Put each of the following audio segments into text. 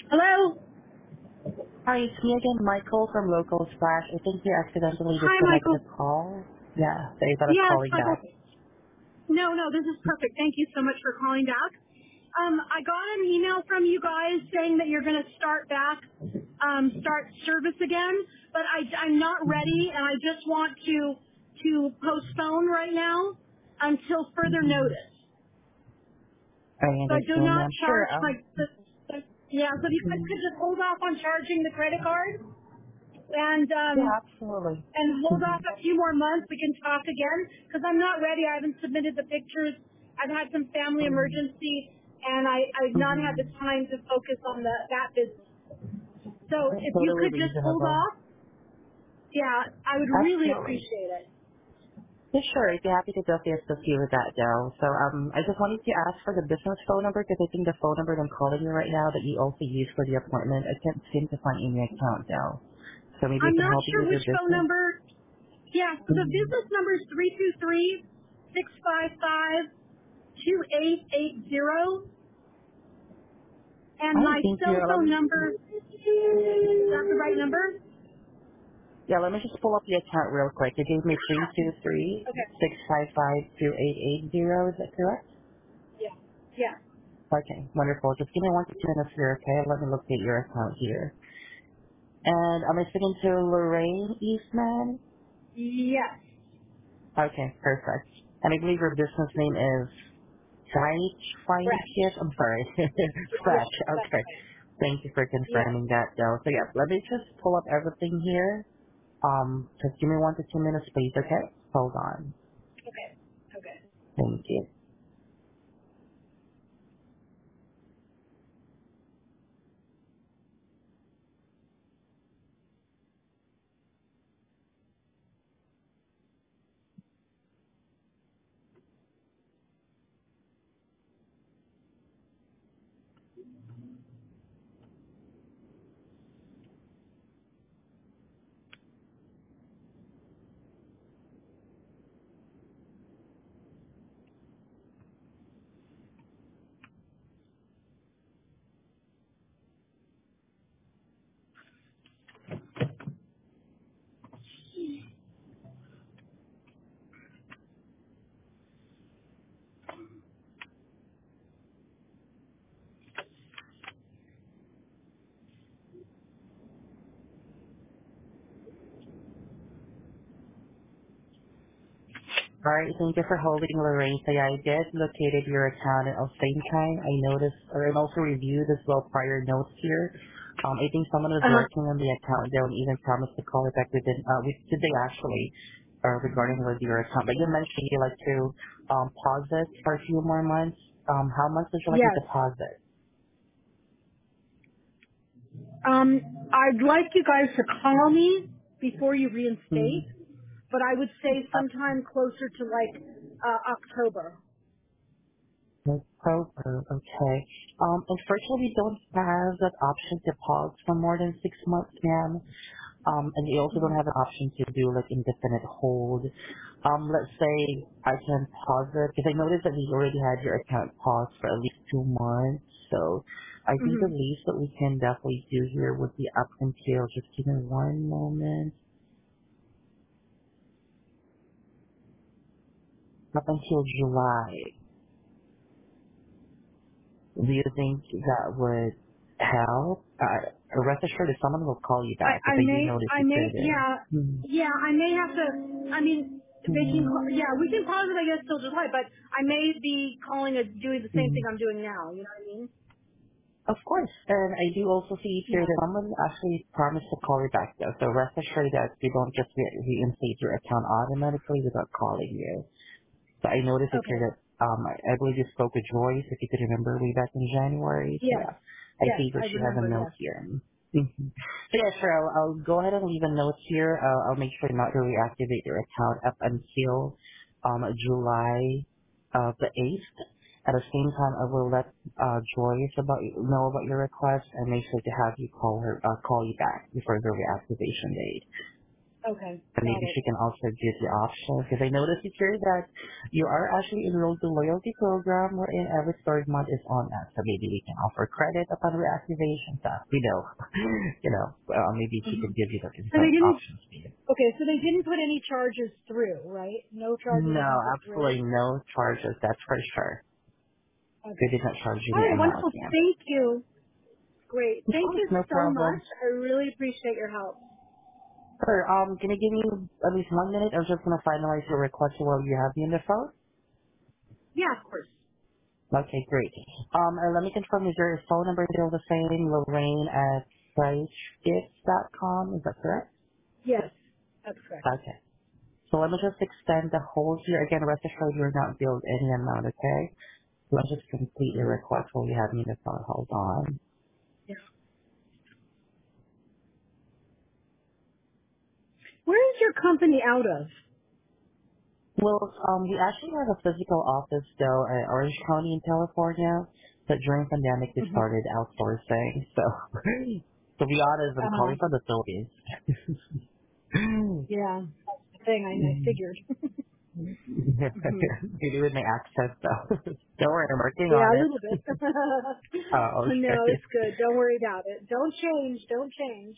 Hello? Hi, it's me again, Michael from Local Splash. I think you accidentally Hi, disconnected the Michael. call. Yeah, so I thought of Yes, calling Michael. back. No, this is perfect. Thank you so much for calling back. I got an email from you guys saying that you're going to start service again, but I'm not ready, and I just want to postpone right now until further notice. I So I do understand, not ma'am. charge Sure. yeah, so if you guys could just hold off on charging the credit card, and Yeah, absolutely. hold off Mhm. a few more months. We can talk again because I'm not ready. I haven't submitted the pictures. I've had some family emergency, and I've not had the Mhm. time to focus on that business. So if you Totally could just hold reasonable. off, yeah, I would really Absolutely. appreciate it. Yeah, sure. I'd be happy to definitely assist you with that, though. So, I just wanted to ask for the business phone number because I think the phone number that I'm calling you right now that you also use for the appointment, I can't seem to find any account, though. So maybe I I'm can not help you sure with your which phone business. number. Yeah, so the Mhm. business number is 323-655-2880, and All right, my thank you. cell phone number, is that the right number? Yeah, let me just pull up the account real quick. You gave me three two three Okay. 655 2880. Is that correct? Yeah. Yeah. Okay, wonderful. Just give me 1 to 2 minutes here, okay? Let me locate your account here. And am I speaking to Lorraine Eastman? Yes. Okay, perfect. And I believe your business name is Fight Correct. Kit. I'm sorry. Yes, Scratch. that's Okay. right. Thank you for Yes. confirming that, though. So yeah, let me just pull up everything here. Just give me 1 to 2 minutes, please, okay? Hold on. Okay. Okay. Thank you. All right, thank you for holding, Lorraine. So yeah, I did located your account at the same time. I noticed, or I also reviewed as well prior notes here. I think someone was Uh-huh. working on the account. They would even promised to call it back within, today actually, regarding with your account. But you mentioned you like to pause it for a few more months. How much would you like me Yes. to pause it? I'd like you guys to call me before you Hmm. reinstate, but I would say sometime closer to like October. Okay. Unfortunately, we don't have that option to pause for more than 6 months, ma'am. And you also don't have an option to do like indefinite hold. Let's say I can pause it because I noticed that we already had your account paused for at least 2 months. So I think the Mm-hmm. least that we can definitely do here would be up until, just give me one moment, up until July. Do you think that would help? Rest assured that someone will call you back because I do notice you cleared in. Yeah, I may have to, I mean, Mm-hmm. yeah, we can pause it, I guess, till July, but I may be calling it, doing the same Mm-hmm. thing I'm doing now, you know what I mean? Of course. And I do also see here Yeah. that someone actually promised to call you back though. So rest assured that we don't just reinstate your account automatically without calling you. So I noticed it here Okay. that I believe you spoke with Joyce, if you could remember, way back in January. So Yes. yeah, I Yes, see that I she has a remember, note yes. here. Mhm. So yeah, sure. I'll go ahead and leave a note here. I'll make sure not to reactivate your account up until July the 8th. At the same time, I will let Joyce know about your request and make sure to have you call you back before the reactivation date. Okay, And got maybe it. she can also give you options because I noticed here that you are actually enrolled to loyalty program wherein every third month is on us. So maybe we can offer credit upon reactivation. So maybe she Hmm. could give you So they some didn't. options for you. Okay, so they didn't put any charges through, right? No charges have No, been put through. absolutely no charges. That's for sure. They Okay. did not charge you All any right, amount, wonderful. ma'am. Thank you. Great. Of Thank course, you no so much. problem. I really appreciate your help. Sir, can you give me at least 1 minute? I was just gonna finalize your request while you have me on the phone. Yeah, of course. Okay, great. Let me confirm, is your phone number still the same, Lorraine at com? Is that correct? Yes, that's correct. Okay. So let me just extend the hold here. Again, rest assured you're not billed any amount, okay? Let's just complete your request while you have me on the phone. Hold on. Yeah. Where is your company out of? Well, we actually have a physical office though at Orange County in California, but during pandemic we Hmm. started outsourcing. So, to be honest, I'm calling from the Philippines. Yeah, that's the thing. I figured. Hmm. Maybe with my accent though. Don't worry, I'm working Yeah, on a it. little bit. Oh, No, okay. it's good. Don't worry about it. Don't change. Don't change.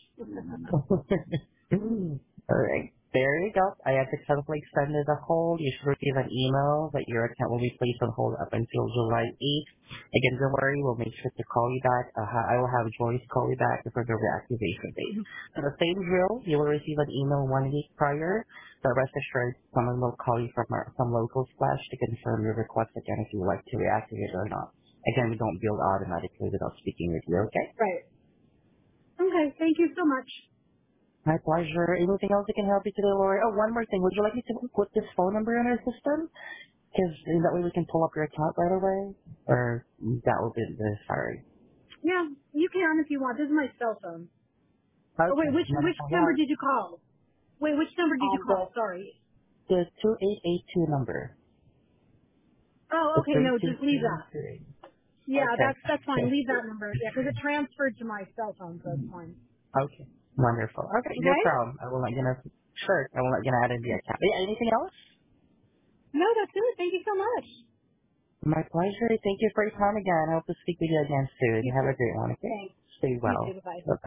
All right. There you go. I have successfully extended the hold. You should receive an email that your account will be placed on hold up until July 8th. Again, don't worry. We'll make sure to call you back. I will have Joyce call you back for the reactivation date. So the same drill, you will receive an email 1 week prior. But rest assured, someone will call you from local splash to confirm your request again if you would like to reactivate or not. Again, we don't build automatically without speaking with you, okay? Right. Okay. Thank you so much. My pleasure. Anything else I can help you today, Lori? Oh, one more thing. Would you like me to put this phone number in our system? Because that way we can pull up your account right away? Or that will be sorry. Yeah, you can if you want. This is my cell phone. Oh wait, Okay. which Wonderful. number Yeah. did you call? Wait, which number did you The call? Sorry. the 2882 number. Oh, The okay. No, just leave that. 3223. Yeah, Okay. that's fine. Okay. Leave that number. Yeah, because it transferred to my cell phone, so it's fine. Okay. Wonderful. Okay, no Okay? problem. I will let you know. Sure. I will let you know add in the account. Yeah, anything else? No, that's it. Thank you so much. My pleasure. Thank you for your time again. I hope to speak with you again soon. You Have too. a great one, okay? Thanks. Stay You too. well. Bye. Bye.